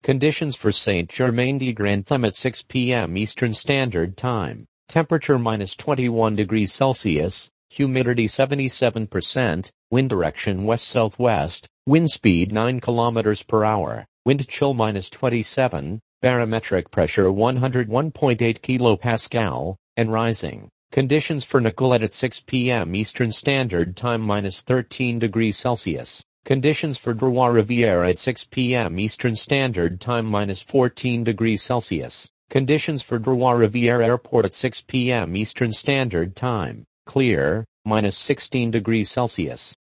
Conditions for Saint-Germain-de-Grantham at 6 p.m. Eastern Standard Time. Temperature -21 degrees Celsius, humidity 77%, wind direction west-southwest, wind speed 9 kilometers per hour, wind chill -27, barometric pressure 101.8 kilopascal, and rising. Conditions for Nicolet at 6 p.m. Eastern Standard Time -13 degrees Celsius. Conditions for Trois-Rivières at 6 p.m. Eastern Standard Time -14 degrees Celsius. Conditions for Trois-Rivières Airport at 6 p.m. Eastern Standard Time. Clear, -16 degrees Celsius.